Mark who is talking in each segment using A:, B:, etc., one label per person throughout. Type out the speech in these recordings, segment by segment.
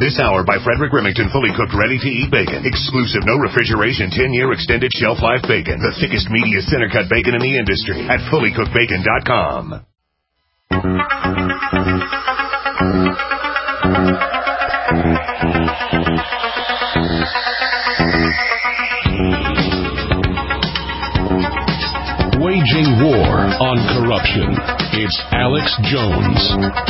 A: This hour by Frederick Remington, fully cooked, ready-to-eat bacon. Exclusive, no refrigeration, 10-year extended shelf life bacon. The thickest, meatiest center-cut bacon in the industry at fullycookedbacon.com.
B: Waging war on corruption. It's Alex Jones.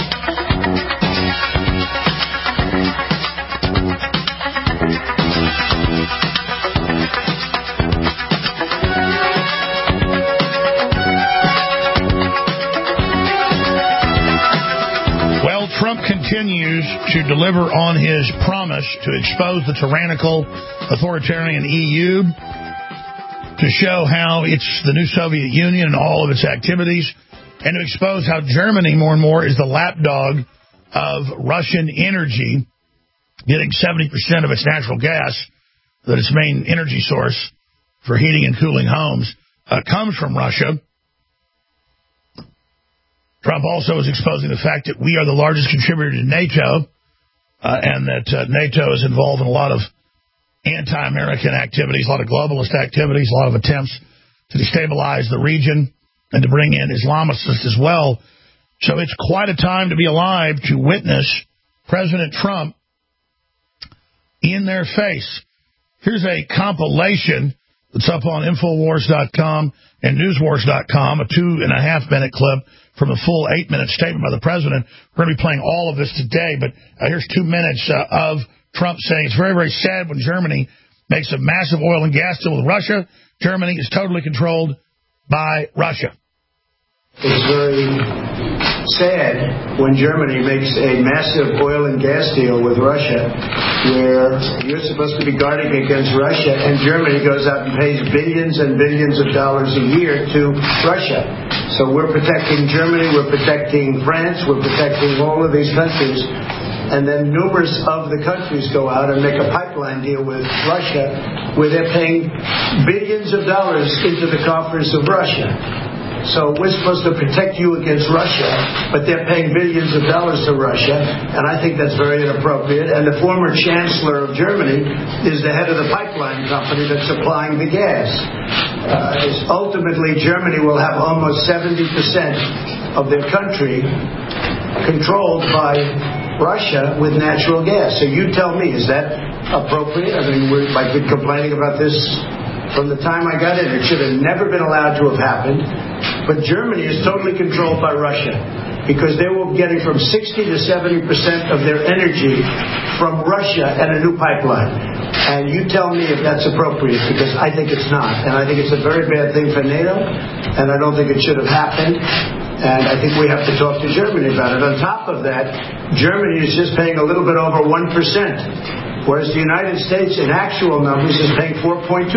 C: Well, Trump continues to deliver on his promise to expose the tyrannical, authoritarian EU, to show how it's the new Soviet Union and all of its activities, and to expose how Germany more and more is the lapdog of Russian energy, getting 70% of its natural gas, that its main energy source for heating and cooling homes, comes from Russia. Trump also is exposing the fact that we are the largest contributor to NATO, and that NATO is involved in a lot of anti-American activities, a lot of globalist activities, a lot of attempts to destabilize the region and to bring in Islamists as well. So it's quite a time to be alive to witness President Trump in their face. Here's a compilation that's up on Infowars.com and Newswars.com, a 2.5-minute clip from a full 8-minute statement by the president. We're going to be playing all of this today, but here's 2 minutes of Trump saying it's very, very sad when Germany makes a massive oil and gas deal with Russia. Germany is totally controlled by Russia.
D: It's very sad when Germany makes a massive oil and gas deal with Russia, where you're supposed to be guarding against Russia, and Germany goes out and pays billions and billions of dollars a year to Russia. So we're protecting Germany, we're protecting France, we're protecting all of these countries. And then numerous of the countries go out and make a pipeline deal with Russia where they're paying billions of dollars into the coffers of Russia. So we're supposed to protect you against Russia, but they're paying billions of dollars to Russia, and I think that's very inappropriate. And the former chancellor of Germany is the head of the pipeline company that's supplying the gas. Ultimately, Germany will have almost 70% of their country controlled by Russia with natural gas. So you tell me, is that appropriate? I mean, I've been complaining about this from the time I got in. It should have never been allowed to have happened. But Germany is totally controlled by Russia because they were getting from 60 to 70% of their energy from Russia and a new pipeline. And you tell me if that's appropriate, because I think it's not. And I think it's a very bad thing for NATO, and I don't think it should have happened. And I think we have to talk to Germany about it. On top of that, Germany is just paying a little bit over 1%, whereas the United States, in actual numbers, is paying 4.2%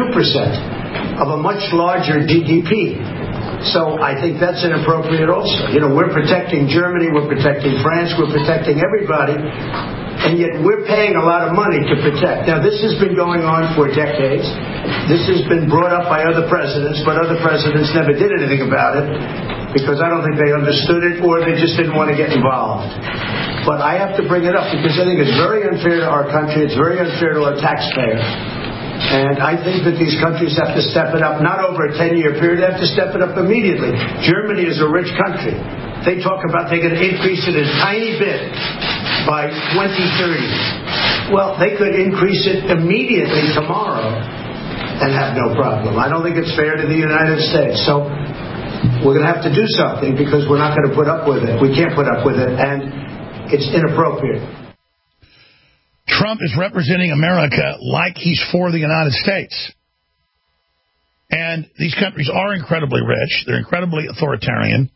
D: of a much larger GDP. So I think that's inappropriate also. You know, we're protecting Germany, we're protecting France, we're protecting everybody, and yet we're paying a lot of money to protect. Now, this has been going on for decades. This has been brought up by other presidents, but other presidents never did anything about it because I don't think they understood it or they just didn't want to get involved. But I have to bring it up because I think it's very unfair to our country. It's very unfair to our taxpayer. And I think that these countries have to step it up, not over a 10-year period. They have to step it up immediately. Germany is a rich country. They talk about they're going to increase it a tiny bit by 2030. Well, they could increase it immediately tomorrow and have no problem. I don't think it's fair to the United States. So we're going to have to do something because we're not going to put up with it. We can't put up with it, and it's inappropriate.
C: Trump is representing America like he's for the United States. And these countries are incredibly rich. They're incredibly authoritarian.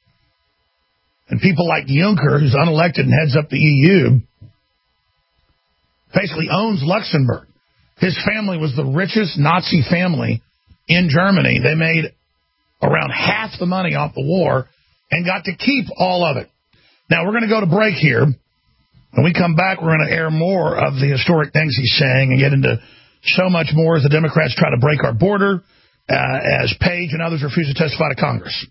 C: And people like Juncker, who's unelected and heads up the EU, basically owns Luxembourg. His family was the richest Nazi family in Germany. They made around half the money off the war and got to keep all of it. Now, we're going to go to break here. When we come back, we're going to air more of the historic things he's saying and get into so much more as the Democrats try to break our border, as Page and others refuse to testify to Congress.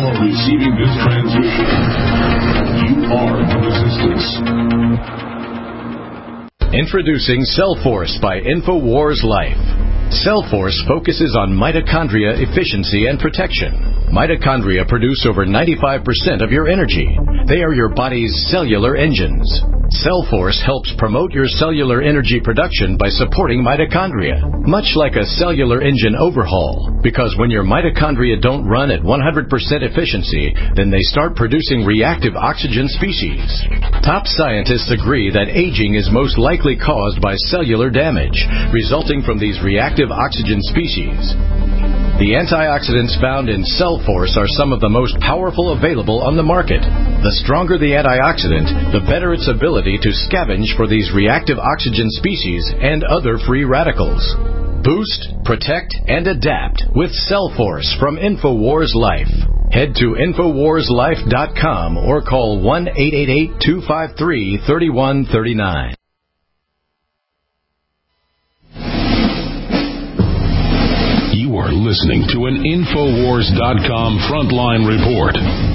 B: are receiving this transmission, you are the resistance.
E: Introducing Cellforce by InfoWars Life. Cellforce focuses on mitochondria efficiency and protection. Mitochondria produce over 95% of your energy. They are your body's cellular engines. Cellforce helps promote your cellular energy production by supporting mitochondria, much like a cellular engine overhaul, because when your mitochondria don't run at 100% efficiency, then they start producing reactive oxygen species. Top scientists agree that aging is most likely caused by cellular damage, resulting from these reactive oxygen species. The antioxidants found in Cellforce are some of the most powerful available on the market. The stronger the antioxidant, the better its ability to scavenge for these reactive oxygen species and other free radicals. Boost, protect, and adapt with Cellforce from InfoWars Life. Head to InfoWarsLife.com or call 1-888-253-3139.
B: You are listening to an Infowars.com frontline report.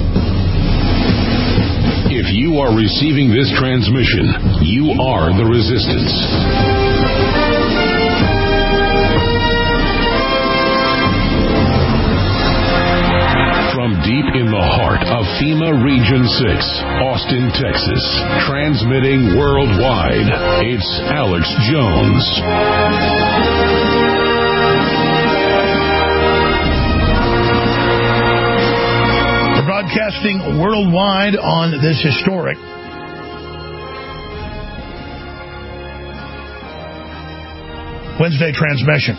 B: If you are receiving this transmission, you are the resistance. From deep in the heart of FEMA Region 6, Austin, Texas, transmitting worldwide, it's Alex Jones.
C: Broadcasting worldwide on this historic Wednesday transmission.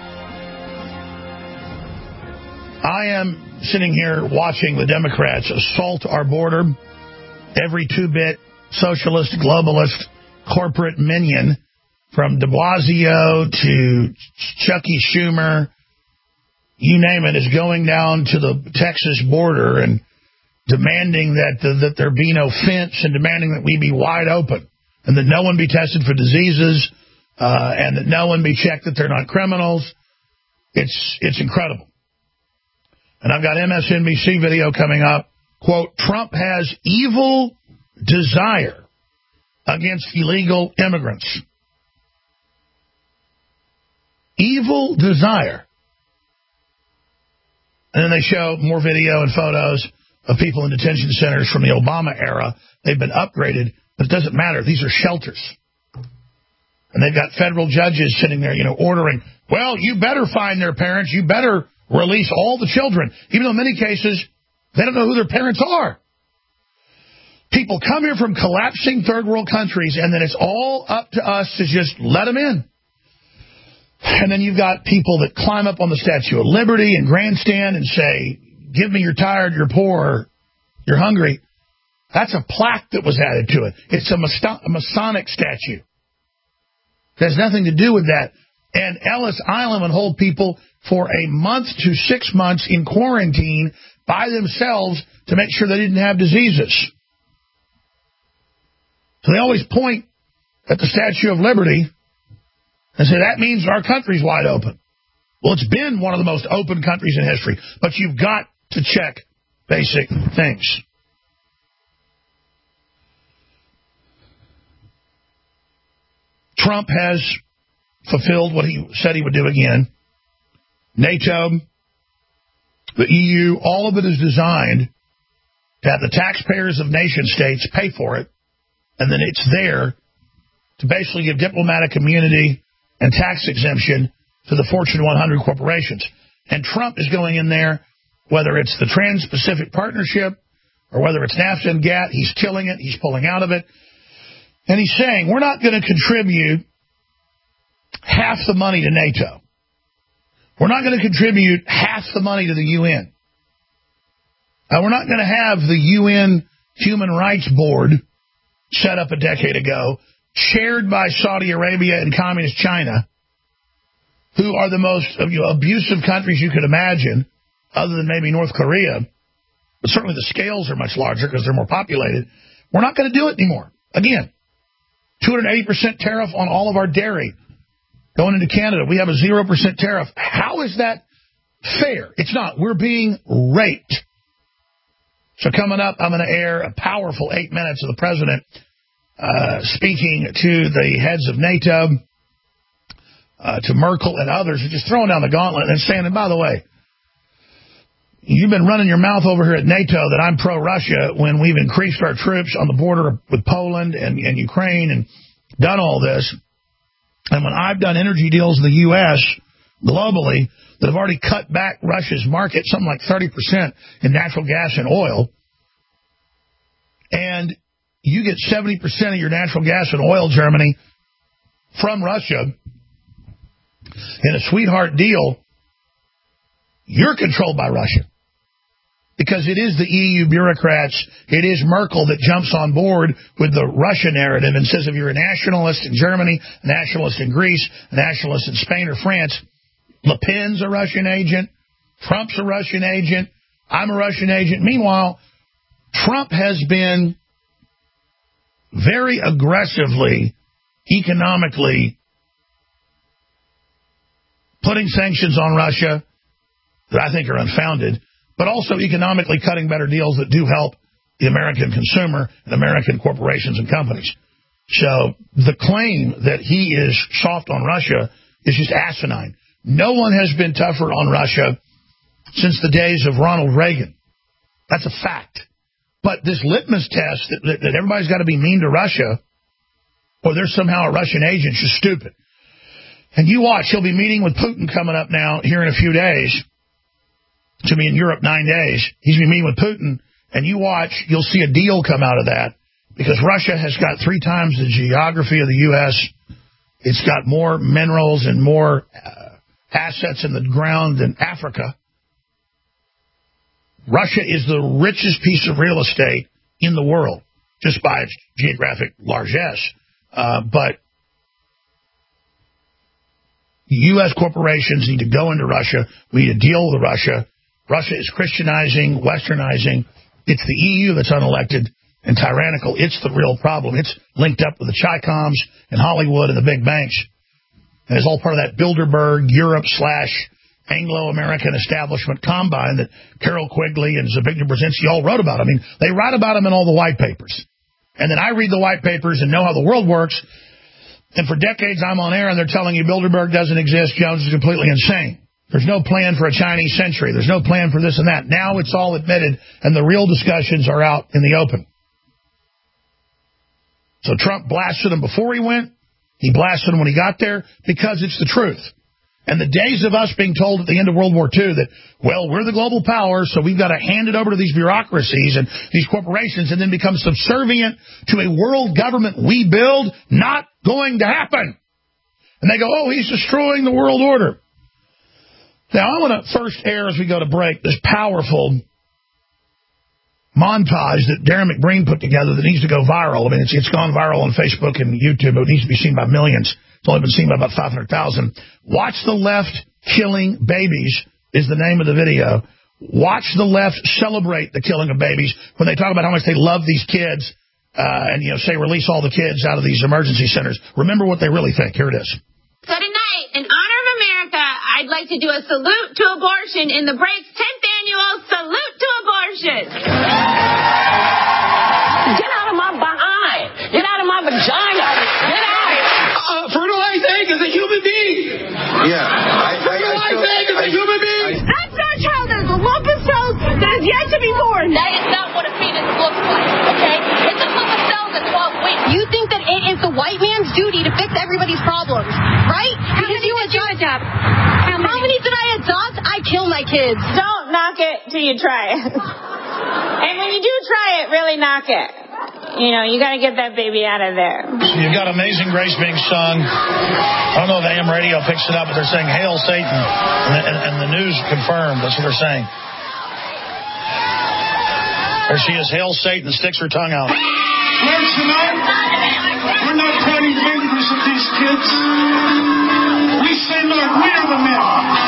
C: I am sitting here watching the Democrats assault our border. Every two-bit socialist, globalist, corporate minion, from de Blasio to Chucky Schumer, you name it, is going down to the Texas border and demanding that there be no fence and demanding that we be wide open and that no one be tested for diseases and that no one be checked that they're not criminals. It's incredible. And I've got MSNBC video coming up. Quote, Trump has evil desire against illegal immigrants. Evil desire. And then they show more video and photos of people in detention centers from the Obama era. They've been upgraded, but it doesn't matter. These are shelters. And they've got federal judges sitting there, ordering, well, you better find their parents. You better release all the children, even though in many cases they don't know who their parents are. People come here from collapsing third world countries, and then it's all up to us to just let them in. And then you've got people that climb up on the Statue of Liberty and grandstand and say, give me, you're tired, you're poor, you're hungry. That's a plaque that was added to it. It's a Masonic statue. It has nothing to do with that. And Ellis Island would hold people for a month to 6 months in quarantine by themselves to make sure they didn't have diseases. So they always point at the Statue of Liberty and say, that means our country's wide open. Well, it's been one of the most open countries in history, but you've got to check basic things. Trump has fulfilled what he said he would do again. NATO, the EU, all of it is designed to have the taxpayers of nation states pay for it, and then it's there to basically give diplomatic immunity and tax exemption to the Fortune 100 corporations. And Trump is going in there, whether it's the Trans-Pacific Partnership or whether it's NAFTA and GATT, he's killing it, he's pulling out of it. And he's saying, we're not going to contribute half the money to NATO. We're not going to contribute half the money to the UN. We're not going to have the UN Human Rights Board set up a decade ago, chaired by Saudi Arabia and Communist China, who are the most abusive countries you could imagine, other than maybe North Korea. But certainly the scales are much larger because they're more populated. We're not going to do it anymore. Again, 280% tariff on all of our dairy going into Canada. We have a 0% tariff. How is that fair? It's not. We're being raped So coming up, I'm going to air a powerful 8 minutes of the president speaking to the heads of NATO, to Merkel and others, and just throwing down the gauntlet and saying, and by the way, you've been running your mouth over here at NATO that I'm pro-Russia when we've increased our troops on the border with Poland and Ukraine and done all this. And when I've done energy deals in the U.S. globally that have already cut back Russia's market, something like 30% in natural gas and oil, and you get 70% of your natural gas and oil, Germany, from Russia in a sweetheart deal, you're controlled by Russia. Because it is the EU bureaucrats, it is Merkel that jumps on board with the Russia narrative and says if you're a nationalist in Germany, a nationalist in Greece, a nationalist in Spain or France, Le Pen's a Russian agent, Trump's a Russian agent, I'm a Russian agent. Meanwhile, Trump has been very aggressively, economically, putting sanctions on Russia that I think are unfounded, but also economically cutting better deals that do help the American consumer and American corporations and companies. So the claim that he is soft on Russia is just asinine. No one has been tougher on Russia since the days of Ronald Reagan. That's a fact. But this litmus test that everybody's got to be mean to Russia or there's somehow a Russian agent is just stupid. And you watch, he'll be meeting with Putin coming up now here in a few days. To be in Europe 9 days. He's been meeting with Putin, and you watch, you'll see a deal come out of that because Russia has got 3 times the geography of the U.S. It's got more minerals and more assets in the ground than Africa. Russia is the richest piece of real estate in the world, just by its geographic largesse. But U.S. corporations need to go into Russia. We need to deal with Russia. Russia is Christianizing, Westernizing. It's the EU that's unelected and tyrannical. It's the real problem. It's linked up with the Chi-Coms and Hollywood and the big banks. And it's all part of that Bilderberg Europe/Anglo-American establishment combine that Carol Quigley and Zbigniew Brzezinski all wrote about. I mean, they write about them in all the white papers. And then I read the white papers and know how the world works. And for decades I'm on air and they're telling you Bilderberg doesn't exist, Jones is completely insane. There's no plan for a Chinese century. There's no plan for this and that. Now it's all admitted, and the real discussions are out in the open. So Trump blasted him before he went. He blasted him when he got there because it's the truth. And the days of us being told at the end of World War II that, well, we're the global power, so we've got to hand it over to these bureaucracies and these corporations and then become subservient to a world government we build, not going to happen. And they go, oh, he's destroying the world order. Now, I want to first air, as we go to break, this powerful montage that Darren McBreen put together that needs to go viral. I mean, it's gone viral on Facebook and YouTube, but it needs to be seen by millions. It's only been seen by about 500,000. Watch the left killing babies is the name of the video. Watch the left celebrate the killing of babies when they talk about how much they love these kids and, say release all the kids out of these emergency centers. Remember what they really think. Here it is.
F: So tonight, in honor of America, I'd like to do a salute to abortion in the break's 10th annual Salute to Abortion.
G: Get out of my behind. Get out of my vagina. Get out.
H: Fertilized egg is a human being.
I: Yeah.
H: Fertilized egg is a human being.
F: That's our child. There's a lump of cells that is yet to be born.
G: That is not what a fetus looks like, okay? It's a lump of cells at 12 weeks.
F: You think that it is the white man's duty to fix everybody's problems, right? Because you adopt. How many did I adopt? I kill my kids.
J: Don't knock it till you try it. And when you do try it, really knock it. You got to get that baby out of there.
C: So you've got Amazing Grace being sung. I don't know if AM radio picks it up, but they're saying, Hail Satan. And the news confirmed. That's what they're saying. There she is, Hail Satan, sticks her tongue out.
H: Friends, tonight, we're not pointing fingers at these kids. We say, Lord, we are the men.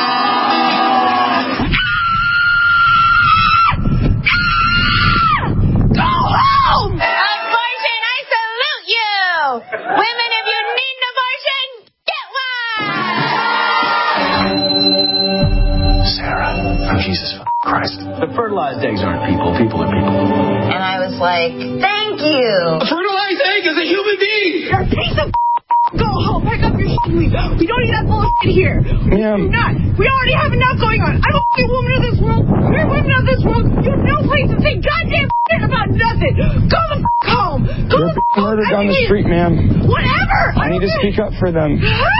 F: Go home! Abortion, I salute you! Women, if you need an abortion, get one!
I: Sarah, from Jesus. Christ. The fertilized eggs aren't people. People are people.
K: And I was like, thank you.
H: A fertilized egg is a human being.
L: You're a piece of Go home. Pack up your shit. We don't need that bullshit here.
I: Yeah.
L: We do not. We already have enough going on. I'm a woman of this world. You're a woman of this world. You have no place to say goddamn shit about nothing. Go the home. Go
I: You're murdered on the street, ma'am.
L: Whatever.
I: I need to speak up for them.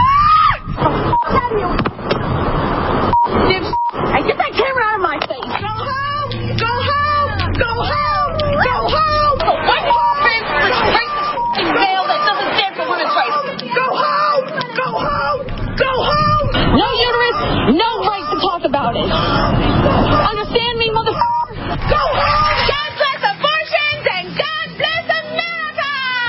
L: Hey, get that camera out of my face. Go home. Go home. Go home. Go home.
F: What happened for racist male that doesn't stand for women's rights?
L: Go home. Go home. Go home.
F: No uterus, no right to talk about it. Understand me, motherfucker?
L: Go home.
F: God bless abortions and God bless America!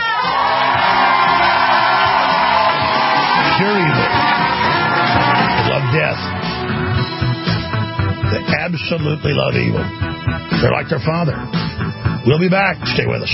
C: Pure evil. They love death. They absolutely love evil. They're like their father. We'll be back. Stay with us.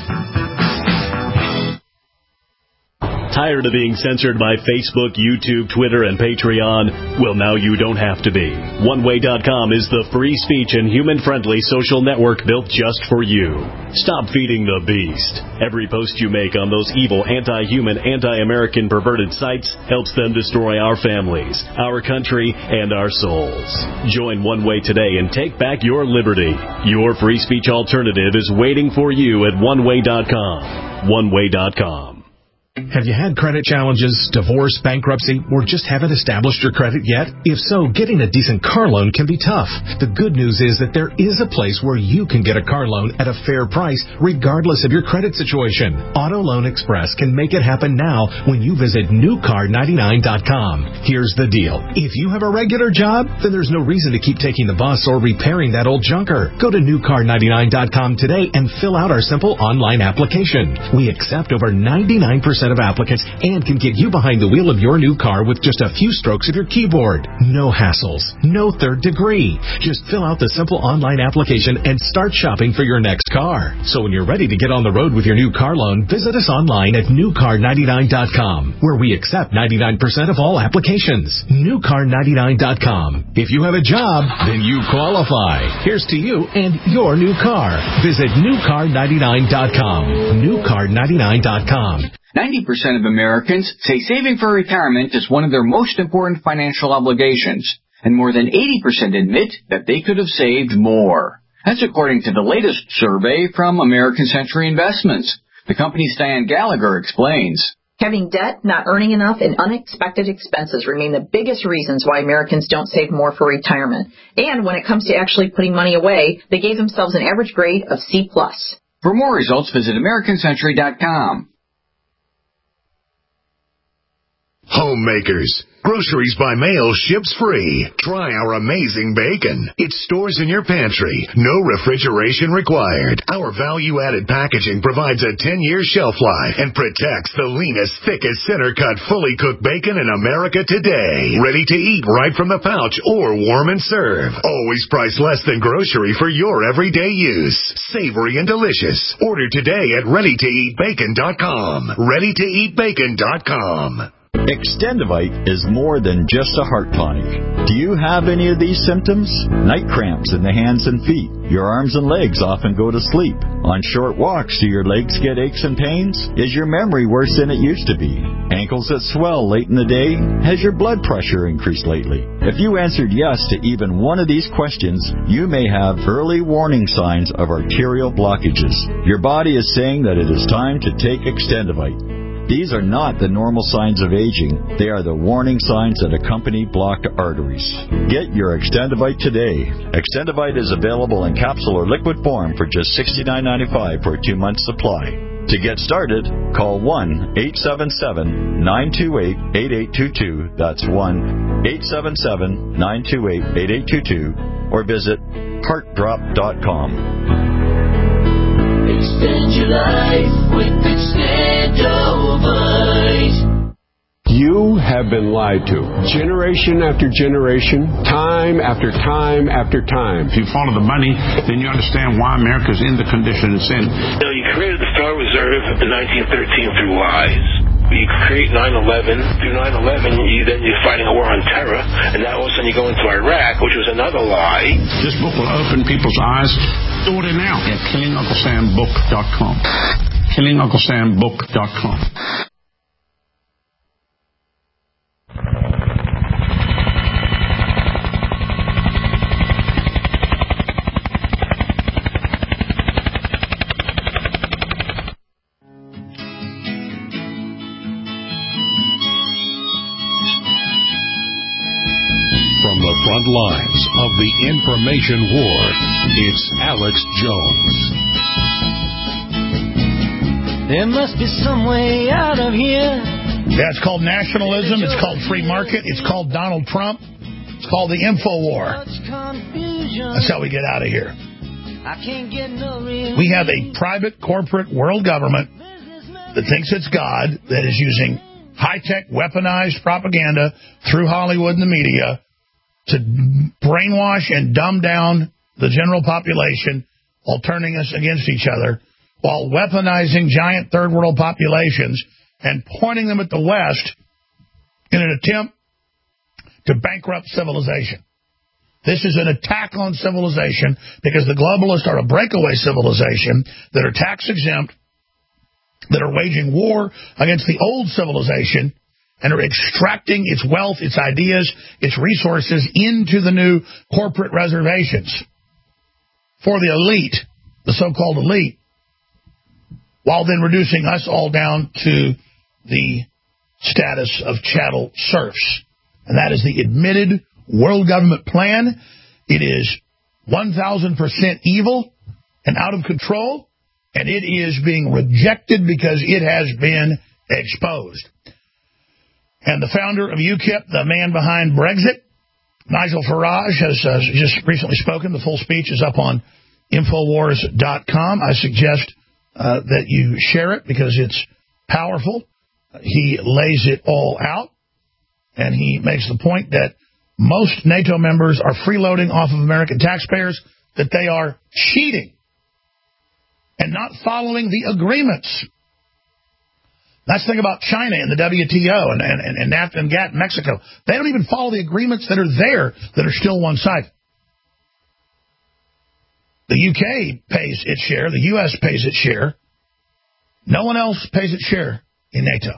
M: Tired of being censored by Facebook, YouTube, Twitter, and Patreon? Well, now you don't have to be. OneWay.com is the free speech and human-friendly social network built just for you. Stop feeding the beast. Every post you make on those evil, anti-human, anti-American perverted sites helps them destroy our families, our country, and our souls. Join One Way today and take back your liberty. Your free speech alternative is waiting for you at OneWay.com. OneWay.com.
N: Have you had credit challenges, divorce, bankruptcy, or just haven't established your credit yet? If so, getting a decent car loan can be tough. The good news is that there is a place where you can get a car loan at a fair price, regardless of your credit situation. Auto Loan Express can make it happen now when you visit newcar99.com. Here's the deal. If you have a regular job, then there's no reason to keep taking the bus or repairing that old junker. Go to newcar99.com today and fill out our simple online application. We accept over 99% of applicants and can get you behind the wheel of your new car with just a few strokes of your keyboard. No hassles, no third degree. Just fill out the simple online application and start shopping for your next car. So when you're ready to get on the road with your new car loan, visit us online at newcar99.com, where we accept 99% of all applications. Newcar99.com. If you have a job, then you qualify. Here's to you and your new car. Visit newcar99.com. Newcar99.com.
O: 90% of Americans say saving for retirement is one of their most important financial obligations, and more than 80% admit that they could have saved more. That's according to the latest survey from American Century Investments. The company's Diane Gallagher explains.
P: Having debt, not earning enough, and unexpected expenses remain the biggest reasons why Americans don't save more for retirement. And when it comes to actually putting money away, they gave themselves an average grade of C+.
O: For more results, visit AmericanCentury.com.
A: Homemakers. Groceries by mail ships free. Try our amazing bacon. It stores in your pantry. No refrigeration required. Our value-added packaging provides a 10-year shelf life and protects the leanest, thickest, center-cut, fully cooked bacon in America today. Ready to eat right from the pouch or warm and serve. Always priced less than grocery for your everyday use. Savory and delicious. Order today at ReadyToEatBacon.com. ReadyToEatBacon.com.
Q: Extendivite is more than just a heart tonic. Do you have any of these symptoms? Night cramps in the hands and feet. Your arms and legs often go to sleep. On short walks, do your legs get aches and pains? Is your memory worse than it used to be? Ankles that swell late in the day? Has your blood pressure increased lately? If you answered yes to even one of these questions, you may have early warning signs of arterial blockages. Your body is saying that it is time to take Extendivite. These are not the normal signs of aging. They are the warning signs that accompany blocked arteries. Get your Extendivite today. Extendivite is available in capsule or liquid form for just $69.95 for a 2-month supply. To get started, call 1-877-928-8822. That's 1-877-928-8822. Or visit heartdrop.com.
R: Extend your life with Extendivite.
S: You have been lied to. Generation after generation, time after time after time.
T: If you follow the money, then you understand why America's in the condition it's in.
U: You created the Federal Reserve in 1913 through lies.
R: you create 9/11. Through 9/11, then you're fighting a war on terror, and now all of a sudden you go into Iraq, which was another lie.
T: This book will open people's eyes. Order now at KillingUncleSamBook.com. KillingUncleSamBook.com.
B: From the front lines of the information war, it's Alex Jones.
U: There must be some way out of here.
C: Yeah, it's called nationalism. It's called free market. It's called Donald Trump. It's called the info war. That's how we get out of here. We have a private corporate world government that thinks it's God, that is using high-tech weaponized propaganda through Hollywood and the media to brainwash and dumb down the general population while turning us against each other, while weaponizing giant third world populations and pointing them at the West in an attempt to bankrupt civilization. This is an attack on civilization because the globalists are a breakaway civilization that are tax exempt, that are waging war against the old civilization and are extracting its wealth, its ideas, its resources into the new corporate reservations for the elite, the so-called elite, while then reducing us all down to the status of chattel serfs. And that is the admitted world government plan. It is 1,000% evil and out of control, and it is being rejected because it has been exposed. And the founder of UKIP, the man behind Brexit, Nigel Farage, has just recently spoken. The full speech is up on Infowars.com. I suggest that you share it because it's powerful. He lays it all out, and he makes the point that most NATO members are freeloading off of American taxpayers, that they are cheating and not following the agreements. That's the thing about China and the WTO and NAFTA and GATT in Mexico. They don't even follow the agreements that are there that are still one-sided. The UK pays its share. The U.S. pays its share. No one else pays its share in NATO.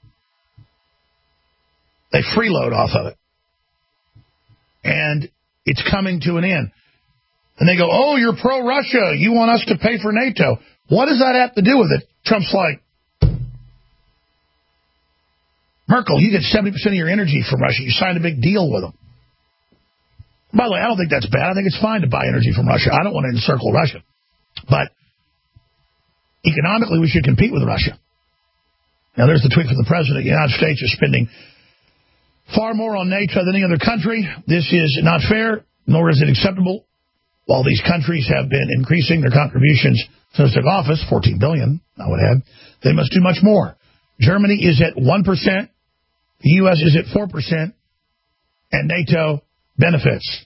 C: They freeload off of it. And it's coming to an end. And they go, oh, you're pro-Russia. You want us to pay for NATO. What does that have to do with it? Trump's like, Merkel, you get 70% of your energy from Russia. You signed a big deal with them. By the way, I don't think that's bad. I think it's fine to buy energy from Russia. I don't want to encircle Russia. But economically, we should compete with Russia. Now, there's the tweet from the president. The United States is spending far more on NATO than any other country. This is not fair, nor is it acceptable. While these countries have been increasing their contributions since they took office, $14 billion, I would add, they must do much more. Germany is at 1%. The U.S. is at 4%. And NATO benefits.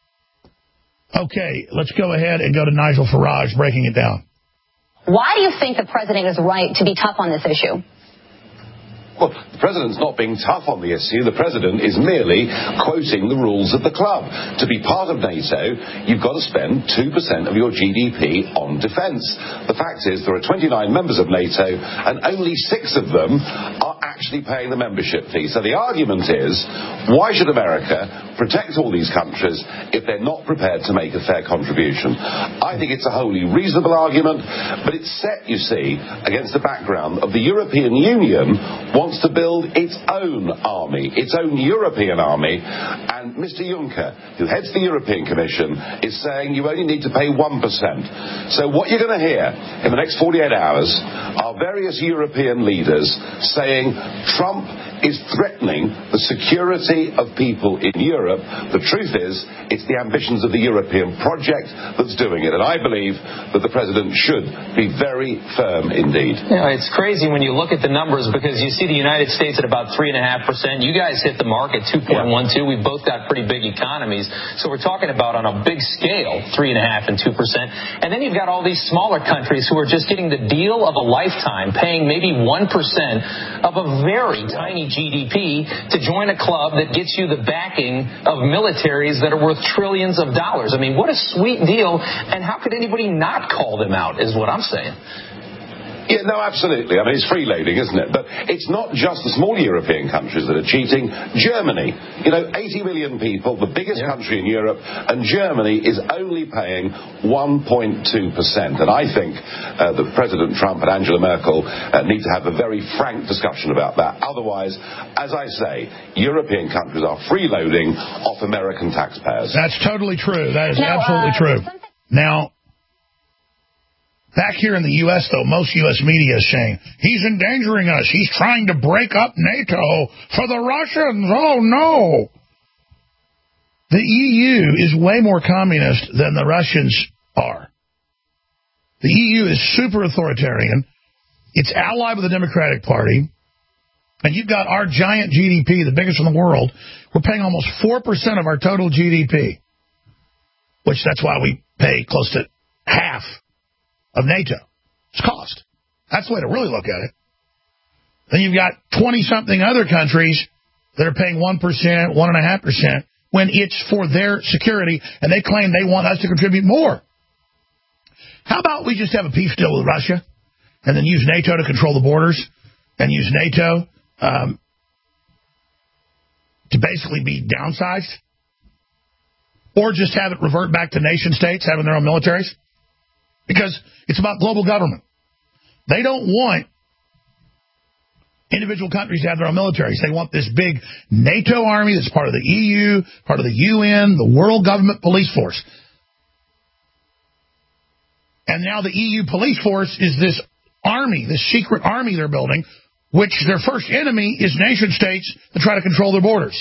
C: Okay, let's go ahead and go to Nigel Farage breaking it down.
F: Why do you think the president is right to be tough on this issue?
V: Well, the president's not being tough on the issue. The president is merely quoting the rules of the club. To be part of NATO, you've got to spend 2% of your GDP on defence. The fact is there are 29 members of NATO, and only 6 of them are actually paying the membership fee. So the argument is, why should America protect all these countries if they're not prepared to make a fair contribution? I think it's a wholly reasonable argument, but it's set, you see, against the background of the European Union wants to build its own army, its own European army, and Mr. Juncker, who heads the European Commission, is saying you only need to pay 1%. So what you're going to hear in the next 48 hours are various European leaders saying Trump is threatening the security of people in Europe. The truth is, it's the ambitions of the European project that's doing it. And I believe that the president should be very firm indeed.
D: It's crazy when you look at the numbers, because you see the United States at about 3.5%. You guys hit the mark at 2.12. We've both got pretty big economies. So we're talking about on a big scale, 3.5% and 2%. And then you've got all these smaller countries who are just getting the deal of a lifetime, paying maybe 1% of a very tiny GDP to join a club that gets you the backing of militaries that are worth trillions of dollars. I mean, what a sweet deal. And how could anybody not call them out, is what I'm saying.
V: Yeah, no, absolutely. I mean, it's freeloading, isn't it? But it's not just the small European countries that are cheating. Germany, 80 million people, the biggest country in Europe, and Germany is only paying 1.2%. And I think that President Trump and Angela Merkel need to have a very frank discussion about that. Otherwise, as I say, European countries are freeloading off American taxpayers.
C: That's totally true. That is absolutely true. Now, back here in the U.S., though, most U.S. media is saying, he's endangering us. He's trying to break up NATO for the Russians. Oh, no. The EU is way more communist than the Russians are. The EU is super authoritarian. It's allied with the Democratic Party. And you've got our giant GDP, the biggest in the world. We're paying almost 4% of our total GDP, which that's why we pay close to half of NATO. It's cost. That's the way to really look at it. Then you've got 20-something other countries that are paying 1%, 1.5%, when it's for their security, and they claim they want us to contribute more. How about we just have a peace deal with Russia, and then use NATO to control the borders, and use NATO to basically be downsized? Or just have it revert back to nation states having their own militaries? Because it's about global government. They don't want individual countries to have their own militaries. They want this big NATO army that's part of the EU, part of the UN, the World Government Police Force. And now the EU Police Force is this army, this secret army they're building, which their first enemy is nation states that try to control their borders.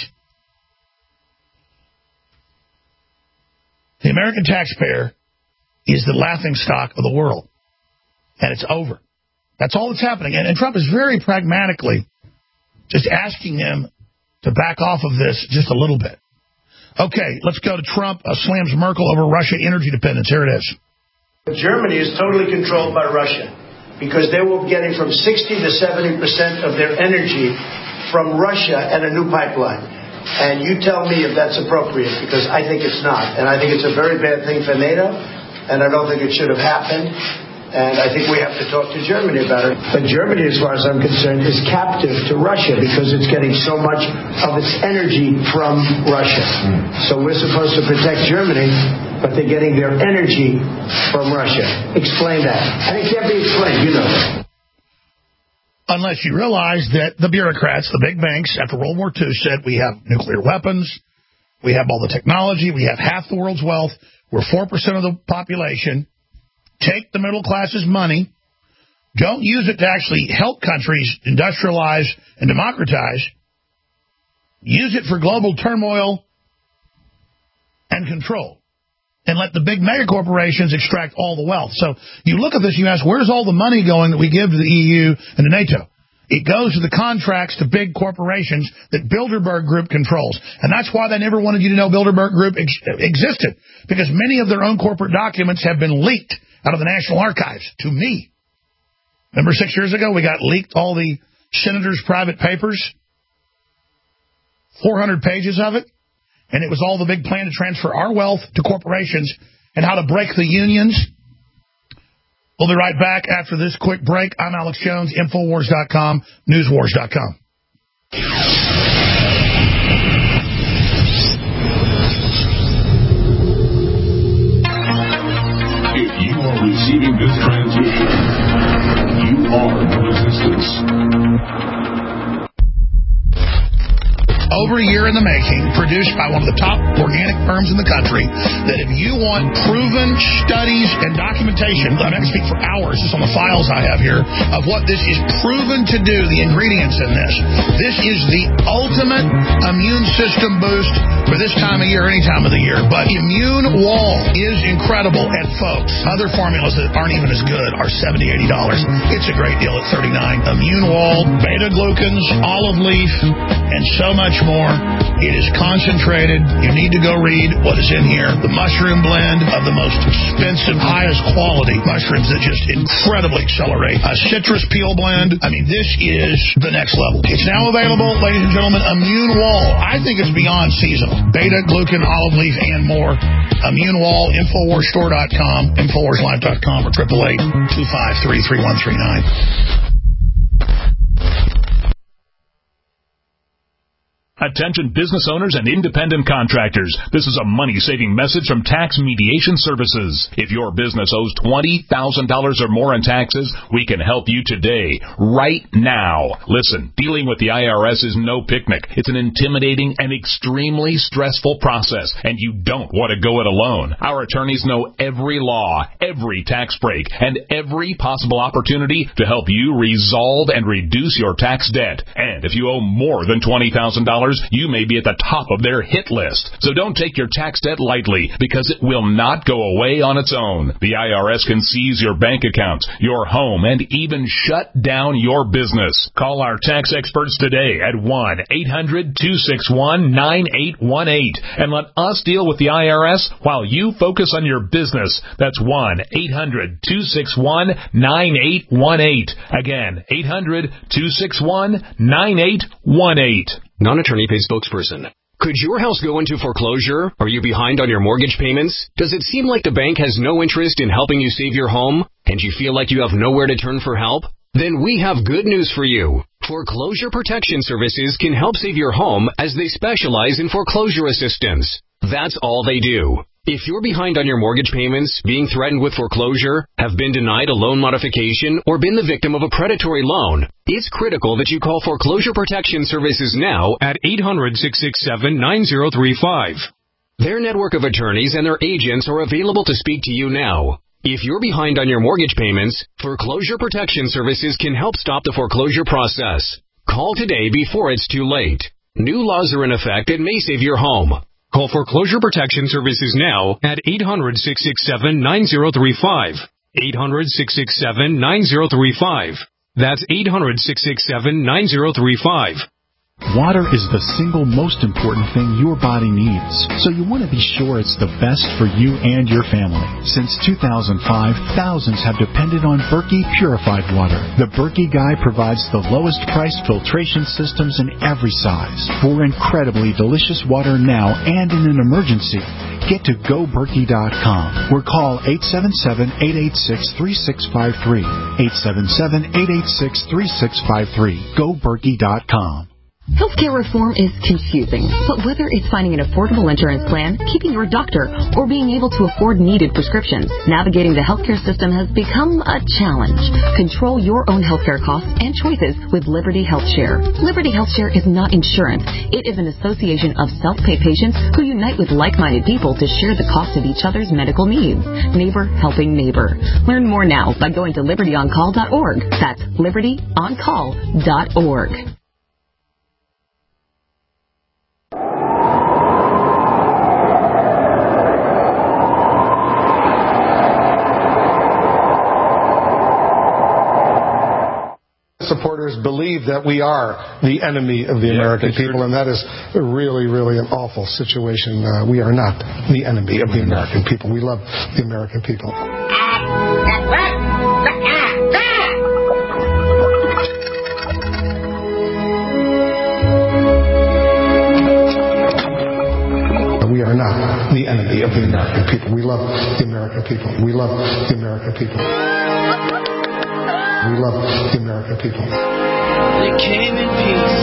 C: The American taxpayer is the laughingstock of the world. And it's over. That's all that's happening. And Trump is very pragmatically just asking them to back off of this just a little bit. Okay, let's go to Trump slams Merkel over Russia energy dependence. Here it is.
E: Germany is totally controlled by Russia because they were getting from 60 to 70% of their energy from Russia and a new pipeline. And you tell me if that's appropriate, because I think it's not. And I think it's a very bad thing for NATO. And I don't think it should have happened. And I think we have to talk to Germany about it. But Germany, as far as I'm concerned, is captive to Russia because it's getting so much of its energy from Russia. So we're supposed to protect Germany, but they're getting their energy from Russia. Explain that. And it can't be explained, you know that.
C: Unless you realize that the bureaucrats, the big banks, after World War II said we have nuclear weapons, we have all the technology, we have half the world's wealth, we're 4% of the population. Take the middle class's money. Don't use it to actually help countries industrialize and democratize. Use it for global turmoil and control. And let the big mega corporations extract all the wealth. So you look at this and you ask, where's all the money going that we give to the EU and to NATO? It goes to the contracts to big corporations that Bilderberg Group controls. And that's why they never wanted you to know Bilderberg Group existed. Because many of their own corporate documents have been leaked out of the National Archives to me. Remember 6 years ago we got leaked all the senators' private papers? 400 pages of it. And it was all the big plan to transfer our wealth to corporations and how to break the unions. We'll be right back after this quick break. I'm Alex Jones, Infowars.com, Newswars.com.
B: If you are receiving this transmission, you are the resistance.
C: over a year in the making, produced by one of the top organic firms in the country, that if you want proven studies and documentation, I'm not going to speak for hours, just on the files I have here, of what this is proven to do, the ingredients in this. This is the ultimate immune system boost for this time of year, any time of the year. But Immune Wall is incredible. And folks, other formulas that aren't even as good are $70, $80. It's a great deal at $39. Immune Wall, beta-glucans, olive leaf, and so much more. It is concentrated. You need to go read what is in here. The mushroom blend of the most expensive, highest quality mushrooms that just incredibly accelerate. A citrus peel blend. I mean, this is the next level. It's now available, ladies and gentlemen. Immune Wall. I think it's beyond seasonal. Beta-glucan, olive leaf, and more. Immune Wall, InfoWarsStore.com, InfoWarsLive.com, or 888-253-3139.
G: Attention business owners and independent contractors. This is a money-saving message from Tax Mediation Services. If your business owes $20,000 or more in taxes, we can help you today, right now. Listen, dealing with the IRS is no picnic. It's an intimidating and extremely stressful process, and you don't want to go it alone. Our attorneys know every law, every tax break, and every possible opportunity to help you resolve and reduce your tax debt. And if you owe more than $20,000, you may be at the top of their hit list. So don't take your tax debt lightly, because it will not go away on its own. The IRS can seize your bank accounts, your home, and even shut down your business. Call our tax experts today at 1-800-261-9818 and let us deal with the IRS while you focus on your business. That's 1-800-261-9818. Again, 800-261-9818.
J: Non-attorney paid spokesperson. Could your house go into foreclosure? Are you behind on your mortgage payments? Does it seem like the bank has no interest in helping you save your home? And you feel like you have nowhere to turn for help? Then we have good news for you. Foreclosure Protection Services can help save your home, as they specialize in foreclosure assistance. That's all they do. If you're behind on your mortgage payments, being threatened with foreclosure, have been denied a loan modification, or been the victim of a predatory loan, it's critical that you call Foreclosure Protection Services now at 800-667-9035. Their network of attorneys and their agents are available to speak to you now. If you're behind on your mortgage payments, Foreclosure Protection Services can help stop the foreclosure process. Call today before it's too late. New laws are in effect that may save your home. Call Foreclosure Protection Services now at 800-667-9035. 800-667-9035. That's 800-667-9035.
W: Water is the single most important thing your body needs, so you want to be sure it's the best for you and your family. Since 2005, thousands have depended on Berkey purified water. The Berkey Guy provides the lowest priced filtration systems in every size. For incredibly delicious water now and in an emergency, get to GoBerkey.com or call 877-886-3653. 877-886-3653. GoBerkey.com.
X: Healthcare reform is confusing, but whether it's finding an affordable insurance plan, keeping your doctor, or being able to afford needed prescriptions, navigating the healthcare system has become a challenge. Control your own healthcare costs and choices with Liberty HealthShare. Liberty HealthShare is not insurance. It is an association of self-pay patients who unite with like-minded people to share the cost of each other's medical needs. Neighbor helping neighbor. Learn more now by going to libertyoncall.org. That's libertyoncall.org.
Y: Supporters believe that we are the enemy of the American people, and that is really, really an awful situation. We are not the enemy of the American people. We love the American people. We are not the enemy of the American people. We love the American people. We love the American people. We love the American people.
U: They came in peace.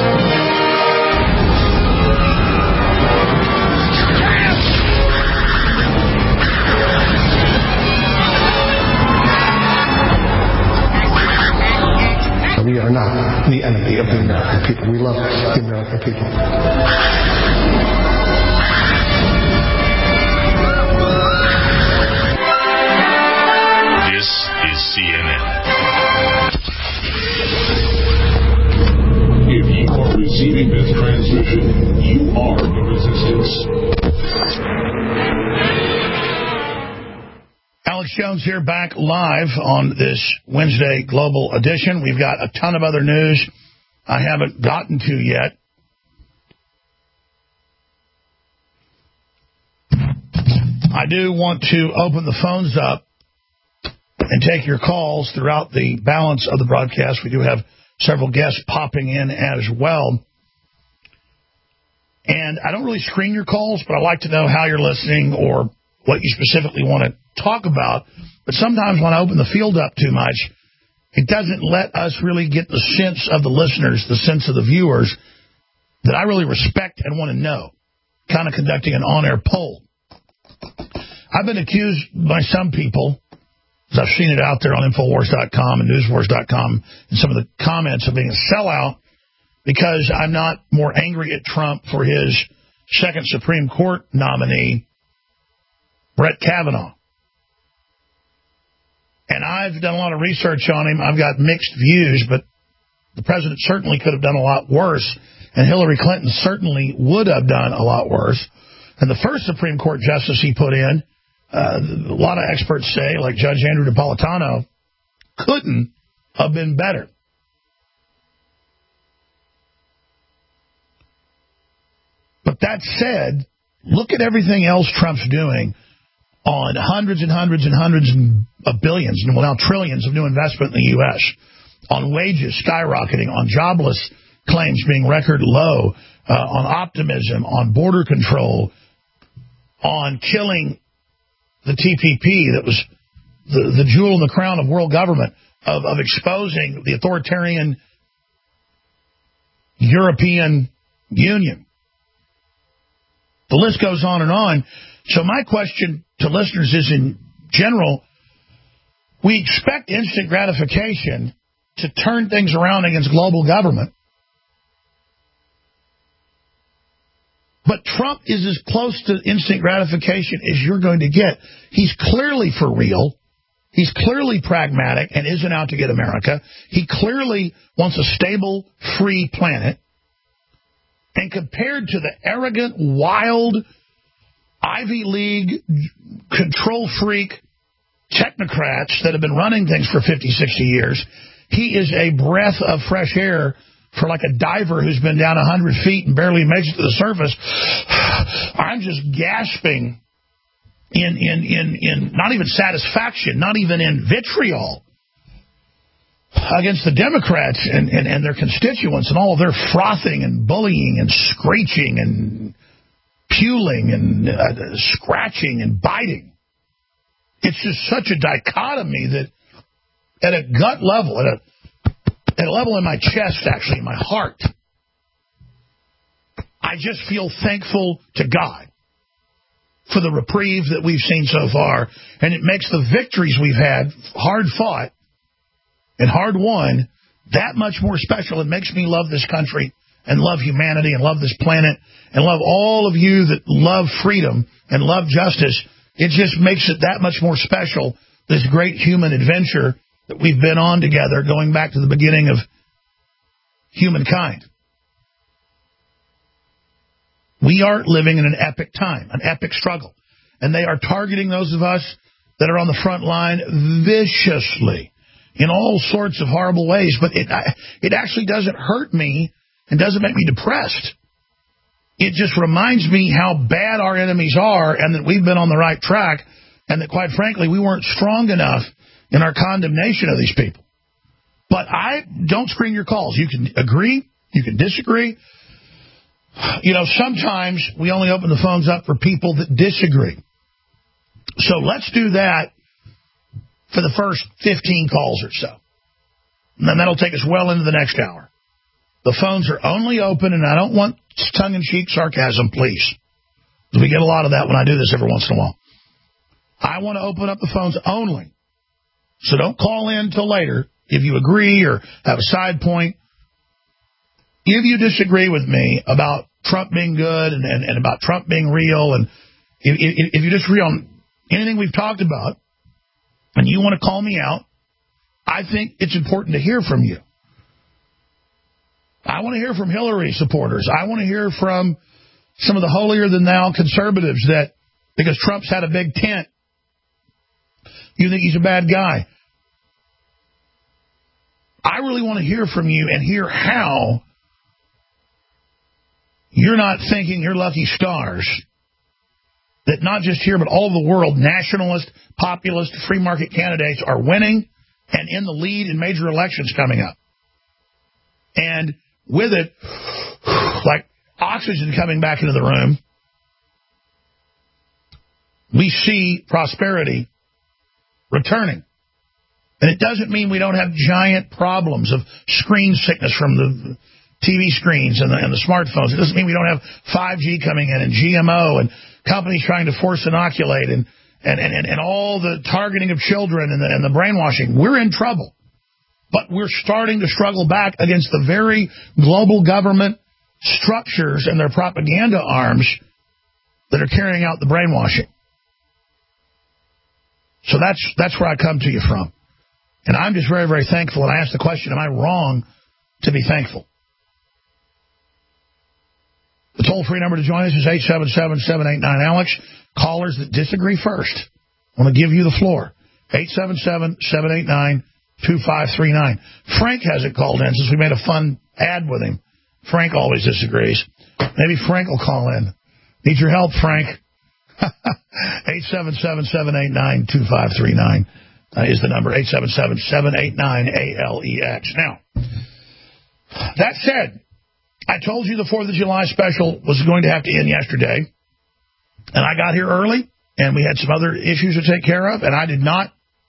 Y: We are not the enemy of the American people. We love the American people.
B: This is CNN. If you are receiving this transmission, you are the resistance.
C: Alex Jones here, back live on this Wednesday Global Edition. We've got a ton of other news I haven't gotten to yet. I do want to open the phones up and take your calls throughout the balance of the broadcast. We do have several guests popping in as well. And I don't really screen your calls, but I like to know how you're listening or what you specifically want to talk about. But sometimes when I open the field up too much, it doesn't let us really get the sense of the listeners, the sense of the viewers that I really respect and want to know, kind of conducting an on-air poll. I've been accused by some people, as I've seen it out there on Infowars.com and Newswars.com, and some of the comments of being a sellout because I'm not more angry at Trump for his second Supreme Court nominee, Brett Kavanaugh. And I've done a lot of research on him. I've got mixed views, but the president certainly could have done a lot worse, and Hillary Clinton certainly would have done a lot worse. And the first Supreme Court justice he put in, a lot of experts say, like Judge Andrew Napolitano, couldn't have been better. But that said, look at everything else Trump's doing on hundreds and hundreds and hundreds of billions, well now trillions of new investment in the U.S., on wages skyrocketing, on jobless claims being record low, on optimism, on border control, on killing the TPP that was the jewel in the crown of world government, of exposing the authoritarian European Union. The list goes on and on. So my question to listeners is, in general, we expect instant gratification to turn things around against global government. But Trump is as close to instant gratification as you're going to get. He's clearly for real. He's clearly pragmatic and isn't out to get America. He clearly wants a stable, free planet. And compared to the arrogant, wild, Ivy League, control freak technocrats that have been running things for 50, 60 years, he is a breath of fresh air for like a diver who's been down 100 feet and barely makes it to the surface. I'm just gasping in not even satisfaction, not even in vitriol against the Democrats and their constituents and all of their frothing and bullying and screeching and puling and scratching and biting. It's just such a dichotomy that at a gut level, at a level in my chest, actually, in my heart, I just feel thankful to God for the reprieve that we've seen so far. And it makes the victories we've had, hard fought and hard won, that much more special. It makes me love this country and love humanity and love this planet and love all of you that love freedom and love justice. It just makes it that much more special, this great human adventure that we've been on together going back to the beginning of humankind. We are living in an epic time, an epic struggle. And they are targeting those of us that are on the front line viciously in all sorts of horrible ways. But it actually doesn't hurt me and doesn't make me depressed. It just reminds me how bad our enemies are and that we've been on the right track and that, quite frankly, we weren't strong enough in our condemnation of these people. But I don't screen your calls. You can agree. You can disagree. You know, sometimes we only open the phones up for people that disagree. So let's do that for the first 15 calls or so. And then that'll take us well into the next hour. The phones are only open, and I don't want tongue-in-cheek sarcasm, please. We get a lot of that when I do this every once in a while. I want to open up the phones only. So don't call in till later if you agree or have a side point if you disagree with me about Trump being good and about Trump being real, and if you disagree on anything we've talked about, and you want to call me out, I think it's important to hear from you. I want to hear from Hillary supporters. I want to hear from some of the holier-than-thou conservatives that, because Trump's had a big tent, you think he's a bad guy. I really want to hear from you and hear how you're not thinking you're lucky stars, that not just here but all over the world, nationalist, populist, free market candidates are winning and in the lead in major elections coming up. And with it, like oxygen coming back into the room, we see prosperity returning. And it doesn't mean we don't have giant problems of screen sickness from the TV screens and the smartphones. It doesn't mean we don't have 5G coming in and GMO and companies trying to force inoculate and all the targeting of children and the brainwashing. We're in trouble. But we're starting to struggle back against the very global government structures and their propaganda arms that are carrying out the brainwashing. So that's where I come to you from. And I'm just very, very thankful. And I ask the question, am I wrong to be thankful? The toll-free number to join us is 877-789-ALEX. Callers that disagree first. I want to give you the floor. 877-789-2539. Frank hasn't called in since we made a fun ad with him. Frank always disagrees. Maybe Frank will call in. Need your help, Frank. 877-789-2539 is the number. 877-789-ALEX. Now, that said, I told you the 4th of July special was going to have to end yesterday, and I got here early, and we had some other issues to take care of, and I did not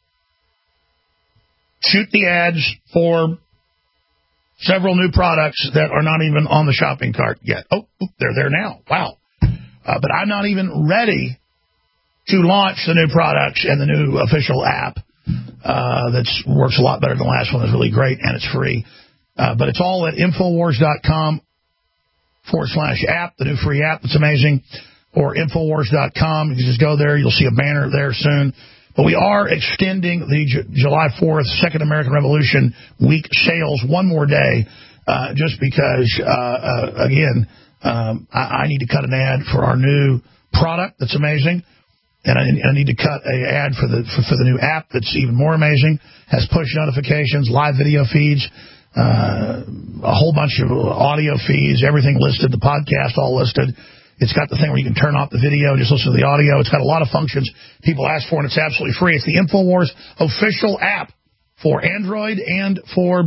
C: shoot the ads for several new products that are not even on the shopping cart yet. Oh, they're there now. Wow. But I'm not even ready to launch the new products and the new official app that works a lot better than the last one. It's really great, and it's free. But it's all at Infowars.com/app, the new free app that's amazing, or Infowars.com. You can just go there. You'll see a banner there soon. But we are extending the July 4th, Second American Revolution week sales one more day, just because, again, I need to cut an ad for our new product that's amazing. And I need to cut an ad for the new app that's even more amazing. Has push notifications, live video feeds, a whole bunch of audio feeds, everything listed, the podcast all listed. It's got the thing where you can turn off the video, just listen to the audio. It's got a lot of functions people ask for, and it's absolutely free. It's the InfoWars official app for Android and for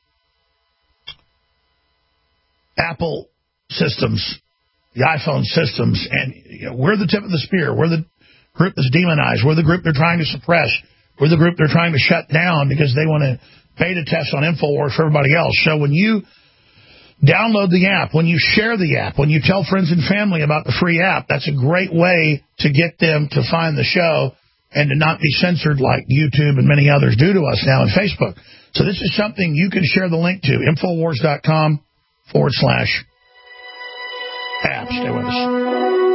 C: Apple systems, the iPhone systems. And we're the tip of the spear. We're the group that's demonized. We're the group they're trying to suppress. We're the group they're trying to shut down because they want to beta test on InfoWars for everybody else. So when you download the app, when you share the app, when you tell friends and family about the free app, that's a great way to get them to find the show and to not be censored like YouTube and many others do to us now on Facebook. So this is something you can share the link to, Infowars.com/app. Stay with us.